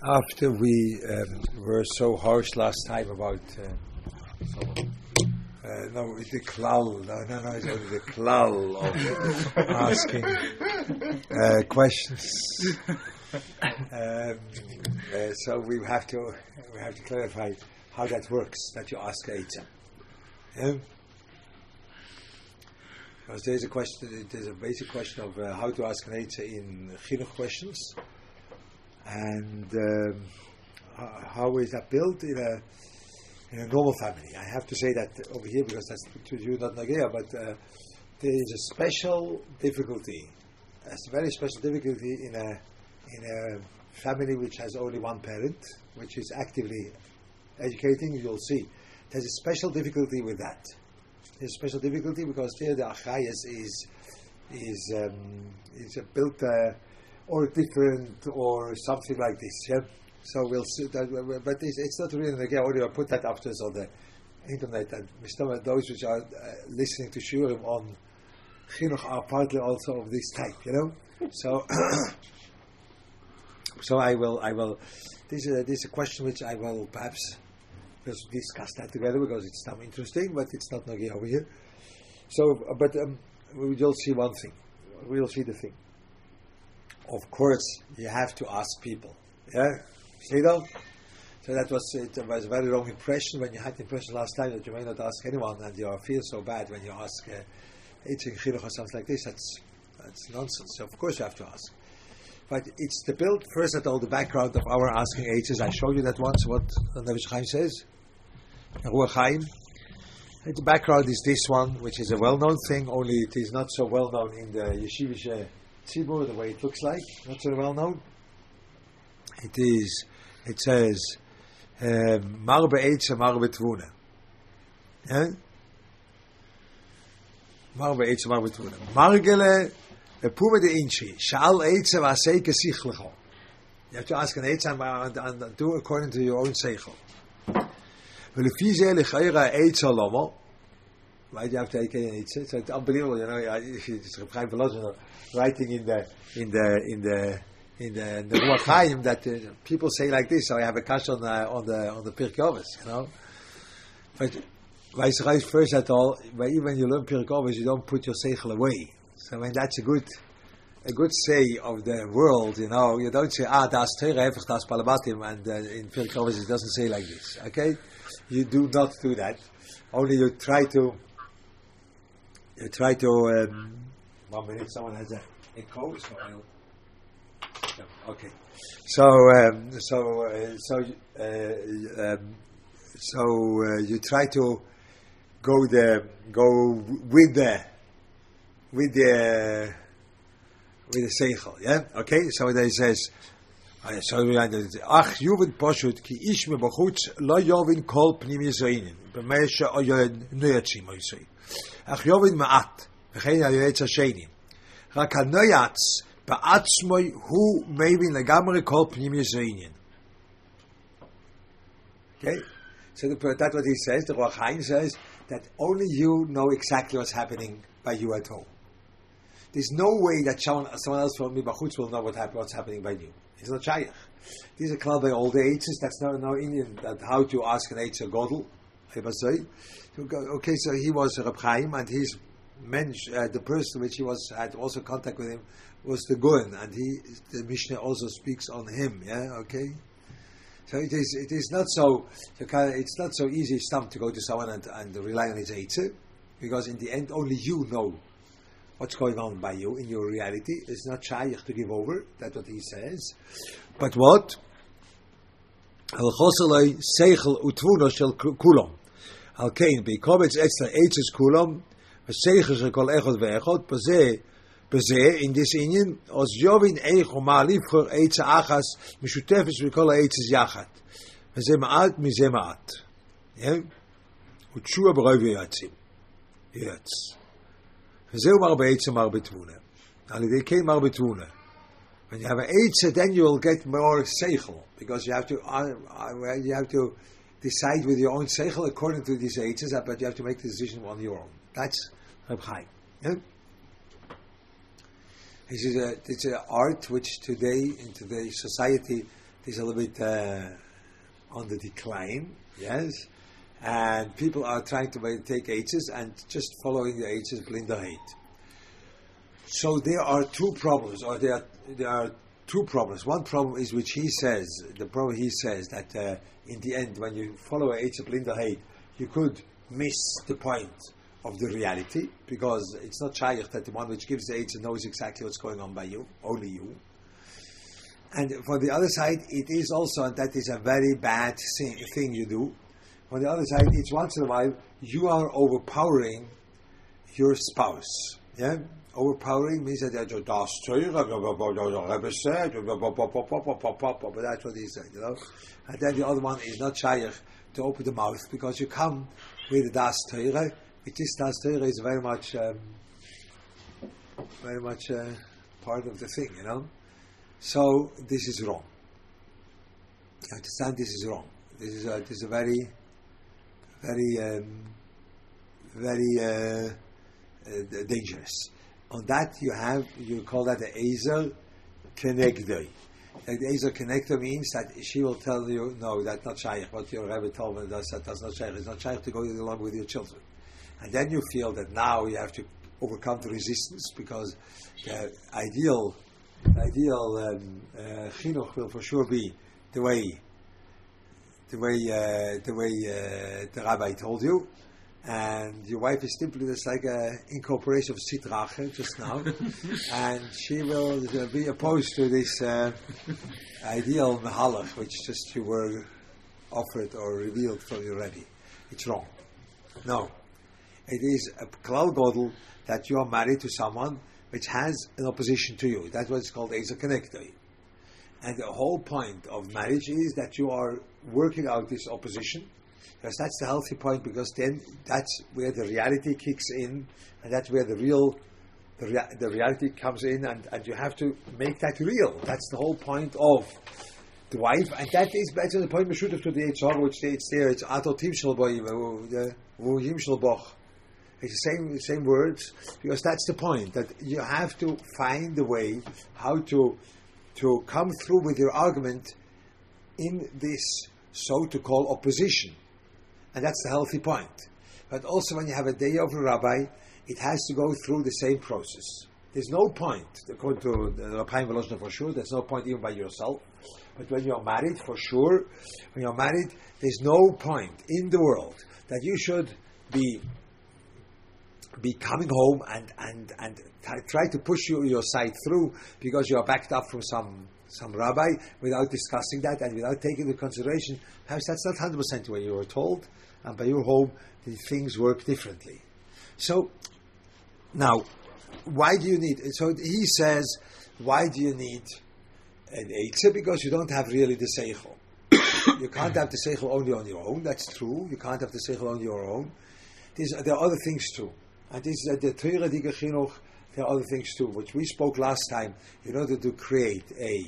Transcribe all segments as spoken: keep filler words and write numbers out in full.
After we um, were so harsh last time about uh, uh, no, it's the klal, no, no, no, it's only the klal of asking uh, questions. Um, uh, so we have to we have to clarify how that works. That you ask Eitzah. Yeah? Because there's a question, there's a basic question of uh, how to ask an Eitzah in chinuch questions. And um, how is that built in a in a normal family? I have to say that over here because that's to you not Nagea, but uh, there is a special difficulty, a very special difficulty in a in a family which has only one parent, which is actively educating. You'll see there's a special difficulty with that. There's a special difficulty because there the achayas is is um, is built. Uh, or different, or something like this, yeah? So we'll see that, but it's, it's not really, again, only I put that afterwards on the internet, and those which are uh, listening to Shurim on Chinuch are partly also of this type, you know? So, so I will, I will, this is, a, this is a question which I will perhaps just discuss that together, because it's not interesting, but it's not Nagi over here. So, but um, we will see one thing, we'll see the thing. Of course, you have to ask people. Yeah, see though. So that was it was a very wrong impression when you had the impression last time that you may not ask anyone, and you feel so bad when you ask Eitzah uh, Chinuch or something like this. That's that's nonsense. So of course you have to ask. But it's the build first at all the background of our asking Eitzahs. I showed you that once. What Nefesh Chaim says. Ruach Chaim. The background is this one, which is a well-known thing. Only it is not so well known in the yeshivish Tzibur, the way it looks like, not so well known. It is, it says, Mar be'etzah, mar be'tvuna. Yeah? Mar be'etzah, mar be'tvuna. Margele, be'pume de inchi, sha'al etzah v'asei kesich lecho. You have to ask an etzah and, and do according to your own seichel. V'lefi zeh l'chayra etzah lomo. Why do you have to take an etzah? So it's unbelievable, you know, it's Reb Chaim Volozhin writing in the in the in the in the, in the Ruach Chaim that uh, people say like this. So I have a kash on the on the on the Pirkei Avos, you know. But Vaisrayis first at all, even when you learn Pirkei Avos, you don't put your seichel away. So I mean that's a good a good say of the world, you know. You don't say ah das Torah hefech das Balabatim, and uh, in Pirkei Avos it doesn't say like this. Okay, you do not do that. Only you try to you try to. Um, One minute, someone has a echo, so I'll. Yeah, okay, so um, so uh, so uh, um, so uh, you try to go the go with the with the with the seichel, yeah. Okay, so there says. So ach yuven poshut ki ish mebachutz lo yovin kol pnim yizayin b'meisha oyen nuyatsim oysay ach yovin ma'at. וכן היועץ השני. רק הנויץ בעצמו הוא מבין לגמרי כל פנימיוס העניין. Okay? So the, that's what he says, the Ruach Chaim says, that only you know exactly what's happening by you at home. There's no way that someone, someone else from Mibachutz will know what happen, what's happening by you. It's not Shayach. These are called by all the Eitzahs, that's no, no Indian, that how to ask an Eitzah Godel. Okay, so he was Reb Chaim, and he's Mensch, uh, the person which he was had also contact with him was the Goen, and he the Mishnah also speaks on him. Yeah, okay. So it is it is not so it's not so easy stump to go to someone and, and rely on his eitzah, because in the end only you know what's going on by you in your reality. It's not shayach to give over. That's what he says. But what? Al choselay seichel utvuna shel kulam. Al kein beikovetz etzla eitzes kulam. Seichel של כל אחד ואחד, בזה, בזה, in this Indian, אז יובין איך ומה לבחור עצה אחת משותפת וכל העצס יחד. וזה מעט, מזה מעט. ותשוע ברוב יועצים. יועץ. וזהו מר בעצה מר בתבונה. על ידי כן מר בתבונה. When you have an עצה, then you will get more seichel, because you have to, uh, you have to decide with your own seichel according to these עצes, but you have to make the decision on your own. That's Reb Chaim. Yeah? This is a, it's an art which today, in today's society, is a little bit uh, on the decline, yes, and people are trying to take Eitzes and just following the Eitzes blinder hate. So there are two problems, or there are, there are two problems. One problem is which he says, the problem he says that uh, in the end, when you follow a Eitzes blinder hate, you could miss the point of the reality, because it's not shaykh that the one which gives the Eitzes knows exactly what's going on by you, only you. And for the other side, it is also, and that is a very bad thing, thing you do. On the other side, it's once in a while, you are overpowering your spouse. Yeah? Overpowering means that you're das teure, but that's what he said, you know. And then the other one is not shaykh to open the mouth, because you come with the das teure, which is das teure is very much, um, very much uh, part of the thing, you know. So this is wrong. You understand? This is wrong. This is a, this is a very, very, um, very uh, uh, dangerous. On that you have, you call that the Ezer Kenegdoi. Like the Ezer Kenegdoi means that she will tell you, no, that's not shaykh. What your Rebbe told me, that's, that's not shaykh. It's not shaykh to go along with your children. And then you feel that now you have to overcome the resistance, because the ideal The ideal um, uh, chinuch will for sure be the way, the way, uh, the way uh, the rabbi told you, and your wife is simply just like an incorporation of sitrache just now, and she will uh, be opposed to this uh, ideal mehalach which just you were offered or revealed from you already. It's wrong. No, it is a klal godel that you are married to someone which has an opposition to you. That's what it's called Ezer Kenegdoi. And the whole point of marriage is that you are working out this opposition, because that's the healthy point, because then that's where the reality kicks in, and that's where the real, the, rea- the reality comes in, and, and you have to make that real. That's the whole point of the wife, and that is better the point, Meshutav to the Eitzor, which states there, it's Ato Tim Shalboy, V'Yim Shalboch. It's the same, the same words, because that's the point, that you have to find a way how to to come through with your argument in this so-to-call opposition. And that's the healthy point. But also when you have a day of a rabbi, it has to go through the same process. There's no point, according to the Rabbi Veloshna for sure, there's no point even by yourself. But when you're married, for sure, when you're married, there's no point in the world that you should be be coming home and, and, and t- try to push you, your side through because you are backed up from some some rabbi without discussing that and without taking into consideration. Perhaps that's not one hundred percent the way you were told, and by your home, the things work differently. So, now, why do you need, so he says, why do you need an Eitzah? Because you don't have really the Seichel. You can't have the Seichel only on your own, that's true. You can't have the Seichel on your own. There's, there are other things too. And this is uh, the Torah Diga Chinuch. There are other things too, which we spoke last time. In order to create a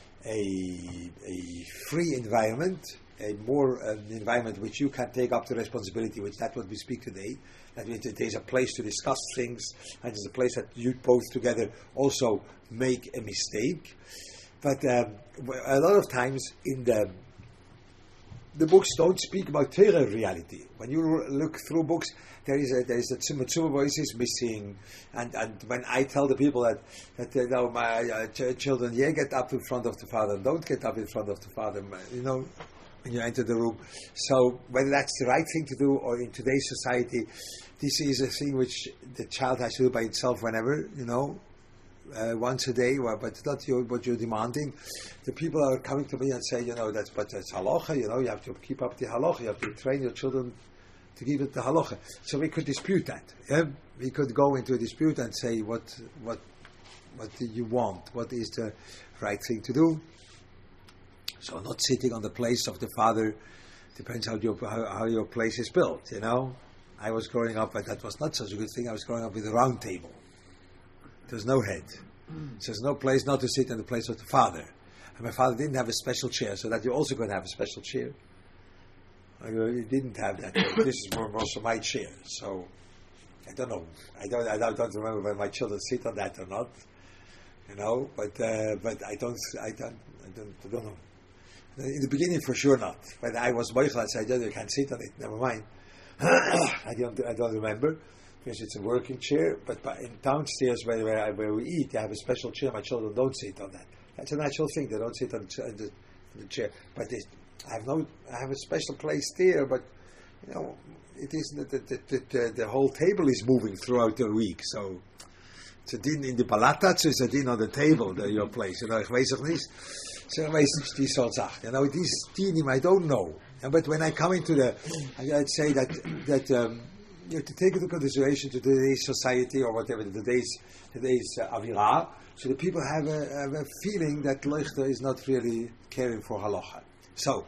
a, a free environment, a more uh, environment which you can take up the responsibility, which that's what we speak today. That means that there's a place to discuss things, and there's a place that you both together also make a mistake. But um, a lot of times in the the books don't speak about Torah reality. When you look through books, there is a there is a tzimah tzimah voice is missing, and, and when I tell the people that that you know, my uh, ch- children, yeah, get up in front of the father, don't get up in front of the father, you know, when you enter the room. So whether that's the right thing to do or in today's society, this is a thing which the child has to do by itself whenever, you know. Uh, once a day, well, but that's your, what you're demanding. The people are coming to me and say, you know, that's but that's halacha. You know, you have to keep up the halacha. You have to train your children to give it the halacha. So we could dispute that. Yeah? We could go into a dispute and say, what, what, what do you want? What is the right thing to do? So not sitting on the place of the father. Depends how your how, how your place is built. You know, I was growing up, but that was not such a good thing. I was growing up with a round table. There's no head. Mm. So there's no place not to sit in the place of the father. And my father didn't have a special chair, so that you're also going to have a special chair. He didn't have that. This is more also my chair. So I don't know. I don't. I don't remember when my children sit on that or not. You know, but uh, but I don't. I don't. I don't. I don't know. In the beginning, for sure not. When I was Moichel, I said, you can't sit on it, never mind. I don't, I don't remember, because it's a working chair, but in downstairs where, where, I, where we eat, they have a special chair, my children don't sit on that. That's a natural thing, they don't sit on the, the chair. But they, I have no, I have a special place there, but, you know, it isn't, the, the, the, the, the whole table is moving throughout the week, so it's a din in the palatatz, it's a din on the table, the, your place, you know, ich weiß auch nicht. So I die soll Sache. You know, these dinim I don't know. But when I come into the, I'd say that that um, you have to take into consideration to today's society or whatever today's today's uh, avira. So the people have a, have a feeling that Leuchter is not really caring for halacha. So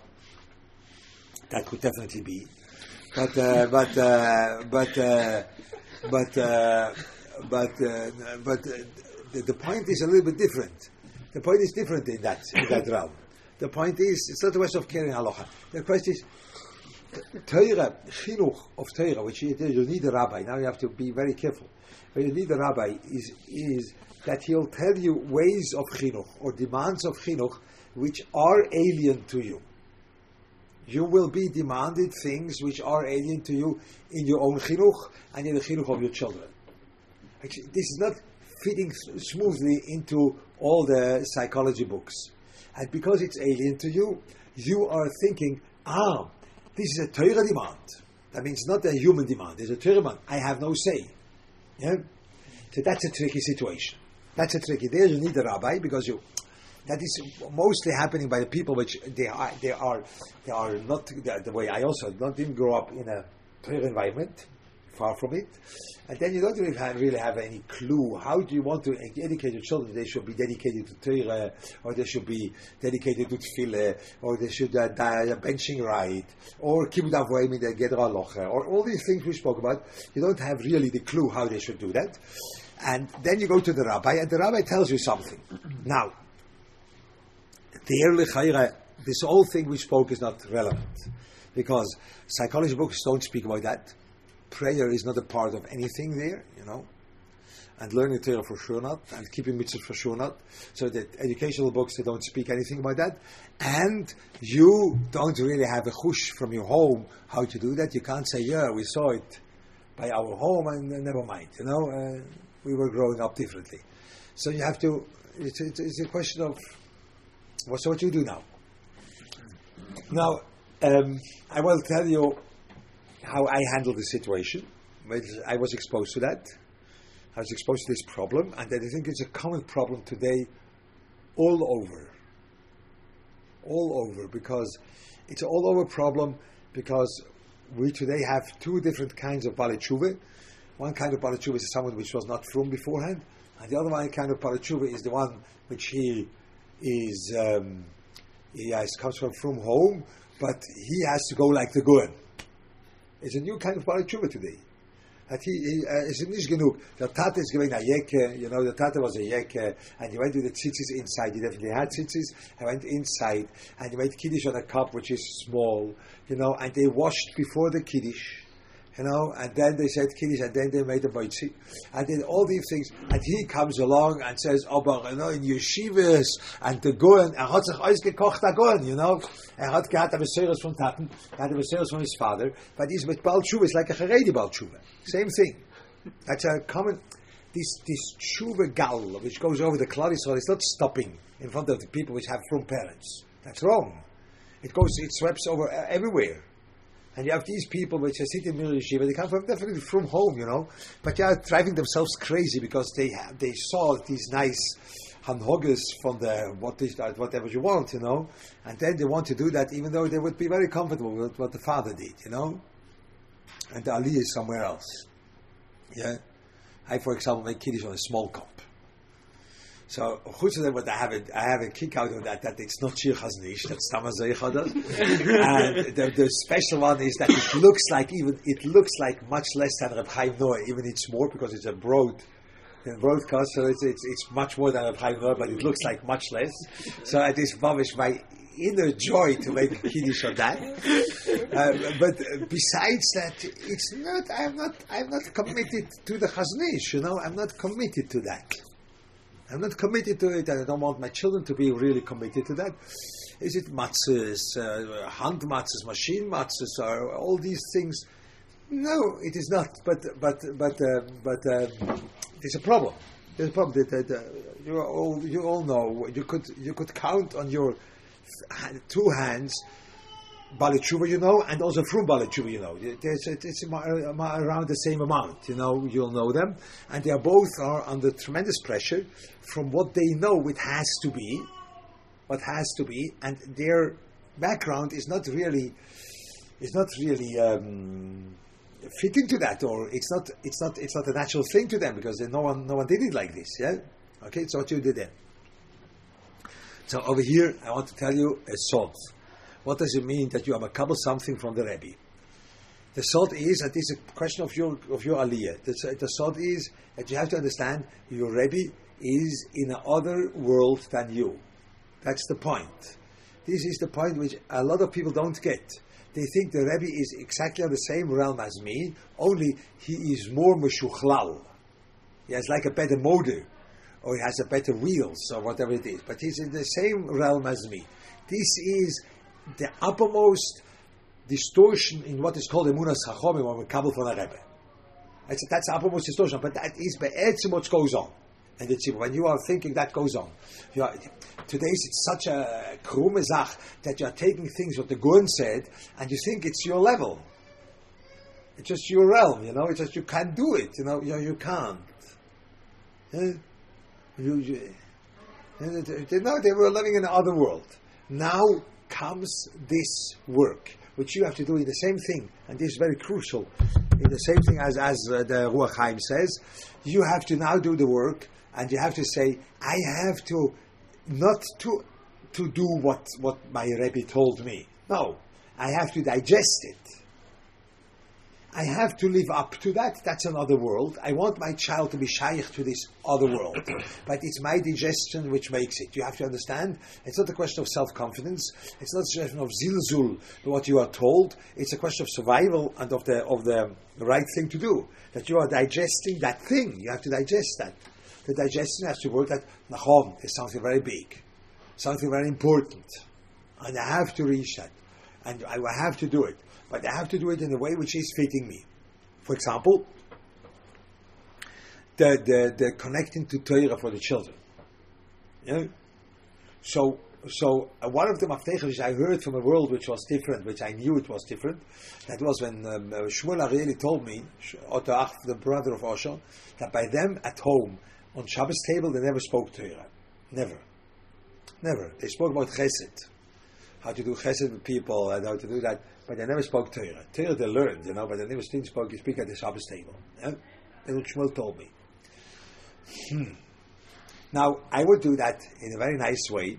that could definitely be, but uh, but uh, but uh, but uh, but uh, but uh, the, the point is a little bit different. The point is different in that in that realm. The point is, it's not a question of caring halacha. The question is, Torah, chinuch of Torah, which you, you need a rabbi. Now you have to be very careful. But you need a rabbi is is that he'll tell you ways of chinuch or demands of chinuch which are alien to you. You will be demanded things which are alien to you in your own chinuch and in the chinuch of your children. Actually, this is not fitting smoothly into all the psychology books. And because it's alien to you, you are thinking, ah, this is a Torah demand. That means not a human demand, it's a Torah demand. I have no say. Yeah? So that's a tricky situation. That's a tricky. There you need a rabbi because you, that is mostly happening by the people which they are, they are, they are not the, the way I also not didn't grow up in a Torah environment, far from it. And then you don't really have, really have any clue. How do you want to educate your children? They should be dedicated to Torah, or they should be dedicated to Tefillah, or they should uh, die benching right, or Kibbud Avoim in the Gedra Alocha, or all these things we spoke about. You don't have really the clue how they should do that. And then you go to the rabbi, and the rabbi tells you something. Now, this whole thing we spoke is not relevant, because psychology books don't speak about that. Prayer is not a part of anything there, you know, and learning Torah for sure not, and keeping mitzvah for sure not. So the educational books, they don't speak anything about that, and you don't really have a chush from your home how to do that. You can't say, yeah, we saw it by our home, and uh, never mind, you know, uh, we were growing up differently. So you have to, it's, it's, it's a question of, what's what you do now? Now, um, I will tell you how I handled the situation. I was exposed to that. I was exposed to this problem, and I think it's a common problem today all over. All over, because it's an all over problem because we today have two different kinds of Baalei Tshuva. One kind of Baalei Tshuva is someone which was not frum beforehand, and the other one kind of Baalei Tshuva is the one which he is, um, he has, comes from frum home, but he has to go like the Goen. It's a new kind of Baalei Tshuva today. That he, he uh, is nicht genug. The Tate is giving a yeke, you know, the Tate was a yeke, and he went with the tzitzis inside. He definitely had tzitzis. He went inside, and he made kiddush on a cup which is small, you know, and they washed before the kiddush, you know, and then they said kiddush, and then they made a moitzi, and then all these things, and he comes along and says, oh, but, you know, in yeshivas, and the Goen, er hat sich ausgekocht, der Goen, you know, er hat gehabt a Beseres von Taten, er hat a Beseres von his father, but he's with Baalei Tshuva, it's like a Haredi Baalei Tshuva. Same thing. That's a common, this, this Tshuva gal, which goes over the Klal Yisrael, it's not stopping in front of the people which have frum parents. That's wrong. It goes, it sweeps over uh, everywhere. And you have these people which are sitting in Mir Yeshiva, they come from definitely from home, you know, but they are driving themselves crazy because they have, they saw these nice hanhogas from the what is that, whatever you want, you know, and then they want to do that even though they would be very comfortable with what the father did, you know, and the Ali is somewhere else. Yeah, I, for example, make kiddush on a small cup. So, what I have, a, I have a kick out of that, that it's not Shir Chaznish, that's Tamazay Chadas. And the, the special one is that it looks like even, it looks like much less than Reb Chaim Noah, even it's more because it's a broad, a broadcast, so it's, it's, it's much more than Reb Chaim Noah, but it looks like much less. So it is Bavish, my inner joy to make a kiddush on that. Uh, but besides that, it's not, I'm not, I'm not committed to the Chaznish, you know, I'm not committed to that. I'm not committed to it, and I don't want my children to be really committed to that. Is it matzahs, uh, hand matzahs, machine matzahs, or all these things? No, it is not. But but but uh, but uh, there's a problem. There's a problem. That, that, uh, you all you all know. You could you could count on your two hands. Baalei Teshuva, you know, and also from Baalei Teshuva, you know. It's, it's around the same amount, you know, you'll know them. And they are both are under tremendous pressure from what they know it has to be, what has to be, and their background is not really, is not really um, fitting to that, or it's not, it's not, it's not a natural thing to them, because no one, no one did it like this, yeah? Okay, so what you did then. So over here, I want to tell you a salt. What does it mean that you have a couple something from the Rebbe? The salt is that this is a question of your of your aliyah. The, the salt is that you have to understand your Rebbe is in another world than you. That's the point. This is the point which a lot of people don't get. They think the Rebbe is exactly on the same realm as me, only he is more meshuchlal. He has like a better motor, or he has a better wheels, or whatever it is. But he's in the same realm as me. This is the uppermost distortion in what is called emunas chachomim, or mekabel from a Rebbe. That's, that's the uppermost distortion, but that is be'etzim what goes on. And it's, when you are thinking that goes on, you are, today's it's such a krume zach that you are taking things what the Gun said, and you think it's your level. It's just your realm, you know. It's just you can't do it, you know. You, you can't. Yeah? You, you, they, no, they were living in another world. Now comes this work, which you have to do in the same thing, and this is very crucial. In the same thing as as uh, the Ruach Chaim says, you have to now do the work, and you have to say, I have to not to to do what what my Rebbe told me. No, I have to digest it. I have to live up to that. That's another world. I want my child to be shaykh to this other world. But it's my digestion which makes it. You have to understand, it's not a question of self-confidence. It's not a question of zilzul, what you are told. It's a question of survival and of the of the right thing to do. That you are digesting that thing. You have to digest that. The digestion has to work that, nachom, is something very big. Something very important. And I have to reach that. And I will have to do it. But I have to do it in a way which is fitting me. For example, the the, the connecting to Torah for the children. Yeah? So so uh, one of the maftechos which I heard from a world which was different, which I knew it was different, that was when um, uh, Shmuel Arieli told me, Otto Ach, the brother of Osho, that by them at home, on Shabbos table, they never spoke Torah. Never. Never. They spoke about chesed. How to do chesed with people and how to do that. But they never spoke Torah. Torah they learned, you know, but they never spoke, you speak at the Shabbos table. Yeah? That's what Shmuel told me. Hmm. Now, I would do that in a very nice way.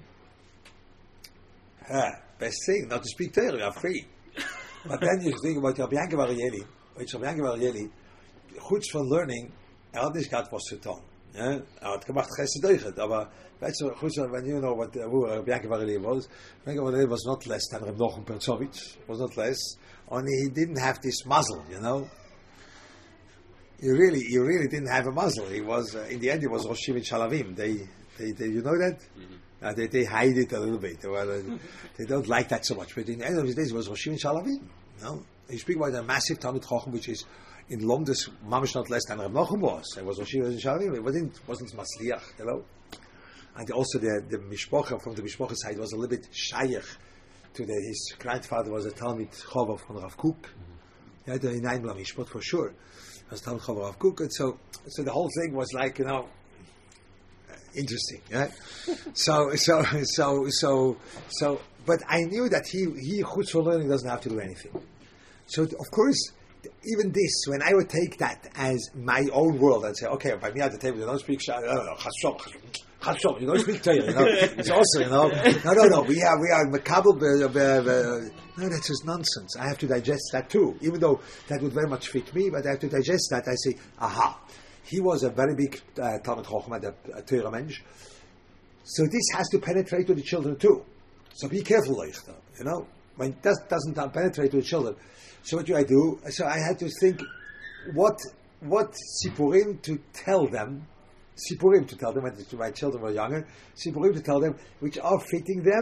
Ah, best thing, not to speak Torah, you're free. But then you think about Rabbi Yankiv Arieli, which Rabbi Yankiv Arieli, goed van learning, er had niet gehad was getan. Ja? Er had gemacht chesed deugd, aber weet je, goed van, when you know what, uh, who Rabbi Yankiv Arieli was, Rabbi Yankiv Arieli was not less than Reb Nochem Pertzovich, was not less, only he didn't have this muzzle, you know. He really, he really didn't have a muzzle. He was, uh, in the end, he was Rosh Yeshiva Shalavim. They, they, they, you know that? Mm-hmm. Uh, they, they hide it a little bit. Well, uh, they don't like that so much. But in the end of the day, it was Rosh Yeshiva Shalavim. You know? You speak about a massive Talmud Chochem, which is in London, mamish not less than Reb Nochem was. It was Rosh Yeshiva Shalavim. It wasn't, wasn't Masliach, you know. And also the, the Mishpocha, from the Mishpocha side, was a little bit shayach to the, his grandfather was a Talmud Chova from Rav Kook. He had a Neinbla Mishpot for sure. As Talmud Chava Rav Kook, and so so the whole thing was like, you know, interesting, yeah. so so so so so, but I knew that he he chutz for learning doesn't have to do anything. So of course, even this, when I would take that as my own world and say, okay, by me at the table, you don't speak Shah, no, no, chashom, chashom, you don't speak Torah, you know. It's also, you know, no, no, no, we are we are mekabel. No, that's just nonsense. I have to digest that too. Even though that would very much fit me, but I have to digest that. I say, aha, he was a very big uh, Talmud Chochmah, a Torah mensch. So this has to penetrate to the children too. So be careful, Leichter. You know, when it does, doesn't penetrate to the children. So what do I do? So I had to think, what what sipurim to tell them, sipurim to tell them when my children were younger, sipurim to tell them, which are fitting them,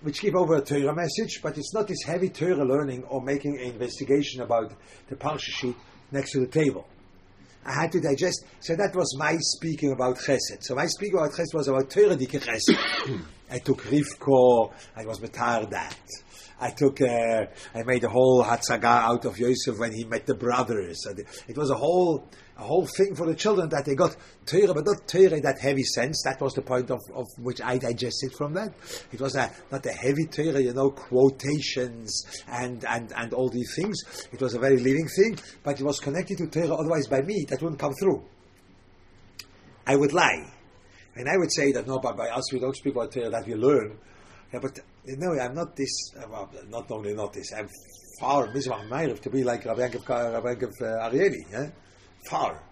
which give over a Torah message, but it's not this heavy Torah learning or making an investigation about the parsha sheet next to the table. I had to digest. So that was my speaking about Chesed. So my speaking about Chesed was about Torah Dike Chesed. I took Rivko. I was metar that. I took. Uh, I made a whole Hatzaga out of Yosef when he met the brothers. It was a whole, a whole thing for the children that they got Torah, but not Torah in that heavy sense. That was the point of, of which I digested from that. It was a, not a heavy Torah, you know, quotations and, and, and all these things. It was a very living thing, but it was connected to Torah. Otherwise, by me, that wouldn't come through. I would lie, and I would say that no, but by us we don't speak about Torah that we learn. Yeah, but you know, I'm not this. Well, not only not this. I'm far Mizrach Meirov to be like Rabbi Yankov, Rabbi Yankov uh, Arieli. Yeah? Far.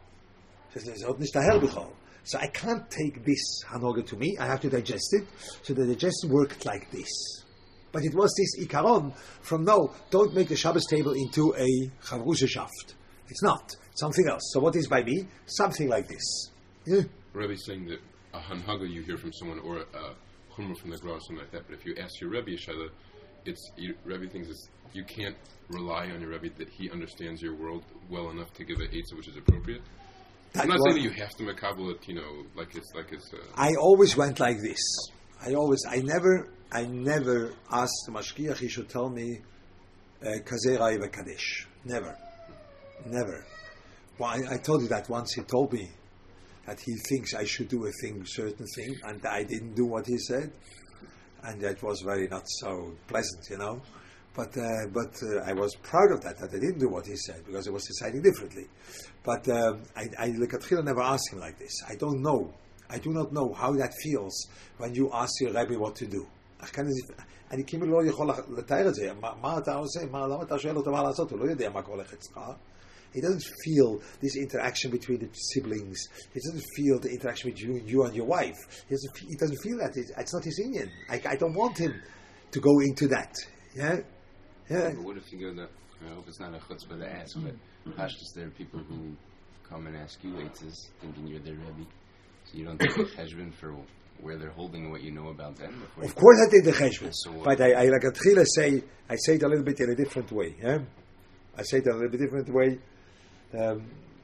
So I can't take this hanoga to me. I have to digest it. So the digestion worked like this. But it was this ikaron from no, don't make the Shabbos table into a chavrusha-shaft. It's not. It's something else. So what is by me? Something like this. Yeah? Rebbe's saying that a hanhaga you hear from someone or a chumrah from the Gra or something like that, but if you ask your Rebbe, Yeshayla, it's, you, Rebbe thinks it's, you can't rely on your Rebbe that he understands your world well enough to give an eitzah which is appropriate. That I'm not saying that you have to makabel it, you know, like it's like it's. Uh, I always went like this. I always, I never, I never asked the mashgiach he should tell me kazera uh, kadesh. Never, never. Well, I, I told you that once. He told me that he thinks I should do a thing, certain thing, and I didn't do what he said, and that was very not so pleasant, you know. But uh, but uh, I was proud of that, that I didn't do what he said, because I was deciding differently. But um, I, I look at Chila, never asked him like this. I don't know. I do not know how that feels when you ask your Rebbe what to do. אני כאילו לא יכול לתאר את זה. מה אתה עושה? למה אתה שואל אותו מה לעשות? הוא לא יודע מה הולך אצלך. He doesn't feel this interaction between the siblings. He doesn't feel the interaction between you and your wife. He doesn't, he doesn't feel that. It's, it's not his Indian. I, I don't want him to go into that. Yeah? Yeah. But what if you go that? I hope it's not a chutzpah to ask, but Pashtus, there are people who come and ask you eitzes thinking you're their Rebbe. So you don't take a cheshbon for where they're holding what you know about them? Of course I take the cheshbon. So but I, I like a tchila say, I say it a little bit in a different way. Yeah? I say it in a little bit different way. Um,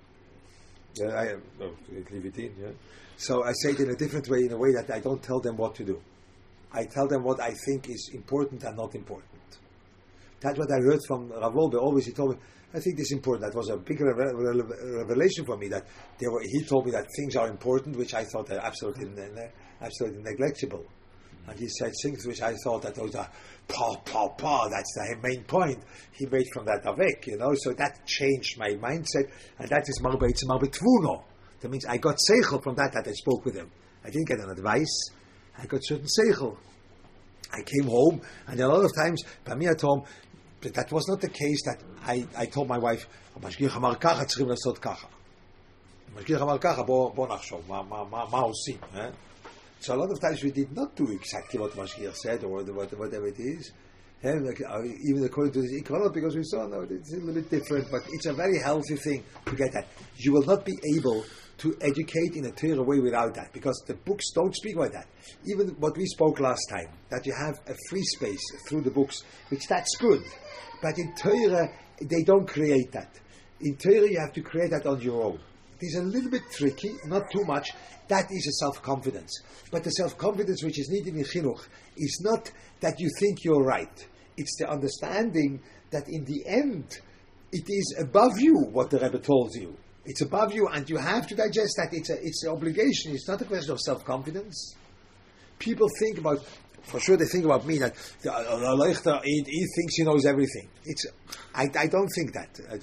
yeah, I, oh, leave it in, yeah. So I say it in a different way, in a way that I don't tell them what to do. I tell them what I think is important and not important. That's what I heard from Rav Wolbe. Always he told me, I think this is important. That was a big reve- reve- revelation for me, that there were, he told me that things are important, which I thought are absolutely, ne- absolutely negligible. Mm-hmm. And he said things which I thought that those are pa, pa, pa, that's the main point. He made from that avek, you know, so that changed my mindset, and that is marbe, it's marbe tvuno. That means I got seichel from that, that I spoke with him. I didn't get an advice, I got certain seichel. I came home, and a lot of times, by me at home, that was not the case that I, I told my wife, המשגיח אמר ככה, צריכים לעשות ככה. המשגיח אמר ככה, בוא נחשוב, מה עושים? So a lot of times we did not do exactly what Mashgiach said, or whatever it is. Even according to this Ikranot, because we saw, no, it's a little bit different, but it's a very healthy thing to get that. You will not be able to educate in a Torah way without that, because the books don't speak about that. Even what we spoke last time, that you have a free space through the books, which that's good. But in Torah, they don't create that. In Torah, you have to create that on your own. It is a little bit tricky, not too much. That is a self-confidence. But the self-confidence which is needed in Chinuch is not that you think you're right. It's the understanding that in the end, it is above you what the Rebbe told you. It's above you, and you have to digest that. It's a, it's an obligation. It's not a question of self-confidence. People think about, for sure they think about me, that the Leichter, he, he thinks he knows everything. It's, I, I don't think that. I,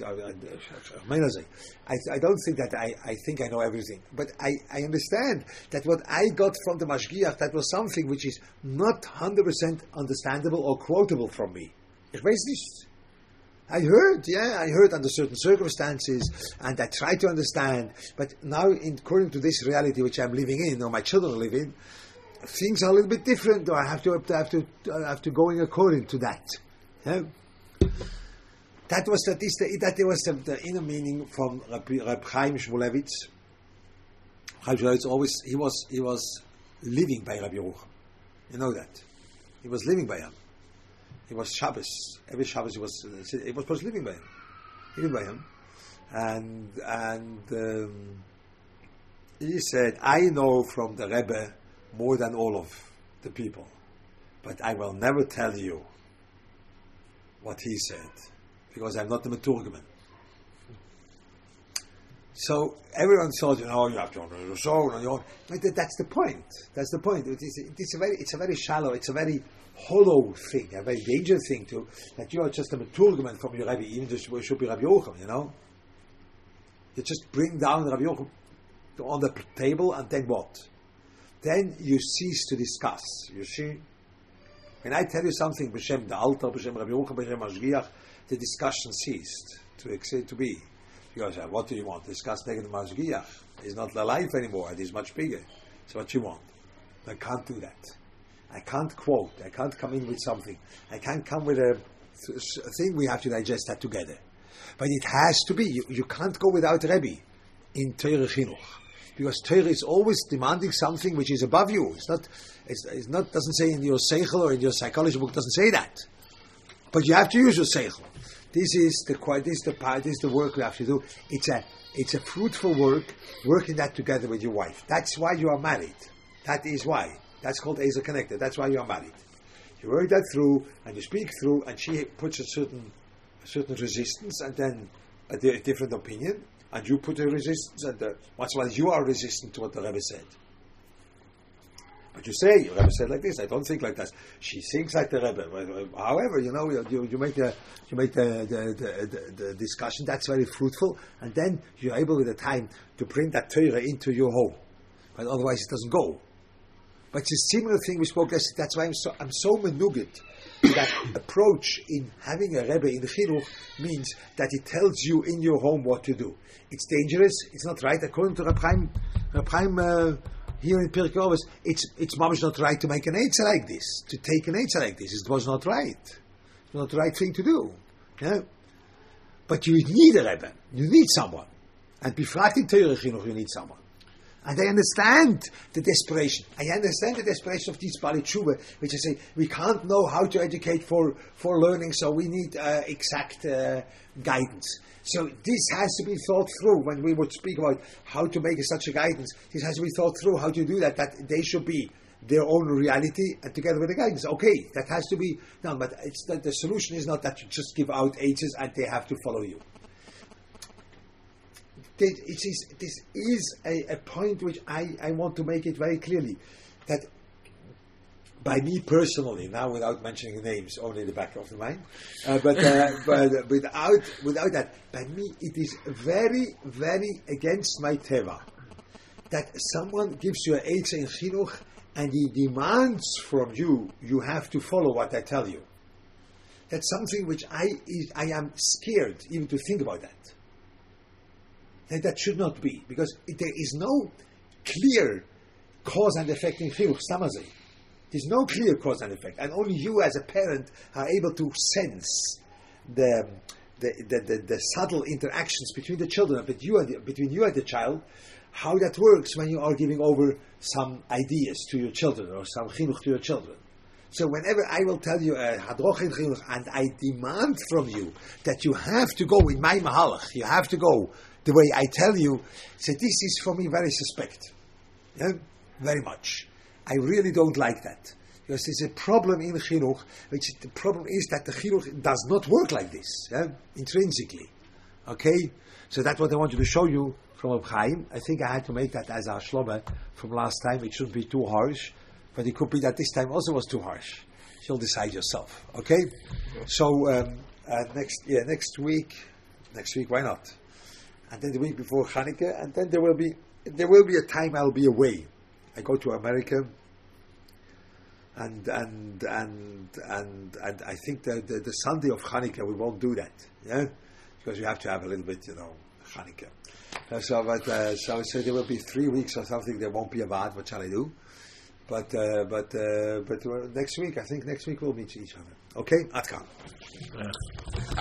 I, I, I don't think that I, I think I know everything. But I, I understand that what I got from the Mashgiach, that was something which is not one hundred percent understandable or quotable from me. Ich weiß nicht. I heard, yeah, I heard under certain circumstances, and I tried to understand. But now, in, according to this reality which I'm living in, or my children live in, things are a little bit different. Or I have to, I have to, I have to go in according to that. Yeah? That was the, this, the, that was the, the inner meaning from Rabbi, Rabbi Chaim Shmulevitz. Chaim Shmulevitz always he was he was living by Rabbi Yerucham. You know that. He was living by him. He was Shabbos. Every Shabbos he was uh, he was supposed living by him. Living by him. And and um, he said, I know from the Rebbe more than all of the people, but I will never tell you what he said, because I'm not the Meturgeman. So everyone thought, you know, you have to honor your soul, and your, but that's the point. That's the point. It is, it's a very, it's a very shallow, it's a very hollow thing, a very dangerous thing to that you are just a Meturgeman from your Rebbe, even though it should be Rabbi Yochanan, you know. You just bring down Rabbi Yochanan on the table, and then what? Then you cease to discuss. You see, when I tell you something, b'shem the altar, b'shem Rabbi Yochanan, b'shem Mashgiach, the discussion ceased to to be. Because uh, what do you want? Discuss negative Mashgiach. It's not alive anymore. It is much bigger. So what you want? I can't do that. I can't quote. I can't come in with something. I can't come with a, a thing. We have to digest that together. But it has to be. You, you can't go without Rebbe in Torah Chinuch, because Torah is always demanding something which is above you. It's not. It's, it's not. Doesn't say in your seichel or in your psychology book. Doesn't say that. But you have to use your seichel. This is the this is the part. This is the work we have to do. It's a it's a fruitful work. Working that together with your wife. That's why you are married. That is why. That's called Ezer Connected. That's why you are married. You work that through and you speak through, and she puts a certain. A certain resistance, and then a, di- a different opinion, and you put a resistance, and the, much while you are resistant to what the Rebbe said. But you say, the Rebbe said like this, I don't think like that. She thinks like the Rebbe. However, you know, you, you make the you make the the, the, the the discussion, that's very fruitful, and then you're able with the time to bring that Torah into your home. But otherwise it doesn't go. But it's a similar thing we spoke yesterday. That's why I'm so I'm so menuget. That approach in having a Rebbe in the Chinuch means that it tells you in your home what to do. It's dangerous. It's not right. According to Reb Chaim, Reb Chaim uh, here in Pirkei Avos, it's it's mamish not right to make an eitzah like this, to take an eitzah like this. It was not right. It's not the right thing to do. Yeah? But you need a Rebbe. You need someone. And befragt in Torah Chinuch, you need someone. And I understand the desperation. I understand the desperation of these Bali Tshuva, which I say, we can't know how to educate for, for learning, so we need uh, exact uh, guidance. So this has to be thought through when we would speak about how to make such a guidance. This has to be thought through how to do that, that they should be their own reality and together with the guidance. Okay, that has to be done, but it's that the solution is not that you just give out eights and they have to follow you. It is, this is a, a point which I, I want to make it very clearly, that by me personally, now without mentioning names, only the back of the mind, uh, but, uh, but without without that, by me it is very, very against my teva that someone gives you an eitzah in chinuch and he demands from you, you have to follow what I tell you. That's something which I I am scared even to think about that. That, that should not be, because it, there is no clear cause and effect in chinuch samazei. There's no clear cause and effect, and only you as a parent are able to sense the the, the, the, the subtle interactions between the children, between you, and the, between you and the child, how that works when you are giving over some ideas to your children or some chinuch to your children. So whenever I will tell you a hadroch in chinuch, and I demand from you that you have to go in my mahalach, you have to go the way I tell you, so this is for me very suspect. Yeah? Very much. I really don't like that. Because there's a problem in chinuch, which the problem is that the chinuch does not work like this, yeah? Intrinsically. Okay? So that's what I wanted to show you from Reb Chaim. I think I had to make that as a shloma from last time. It shouldn't be too harsh, but it could be that this time also was too harsh. You'll decide yourself. Okay? So um, uh, next, yeah, next week, next week, why not? And then the week before Chanukah, and then there will be there will be a time I'll be away. I go to America, and and and and and I think that the, the Sunday of Chanukah we won't do that, yeah, because we have to have a little bit, you know, Chanukah. Uh, so, but uh, so so there will be three weeks or something. There won't be a bad. What shall I do? But uh, but uh, but uh, next week, I think next week we'll meet each other. Okay, Atkan. Yeah.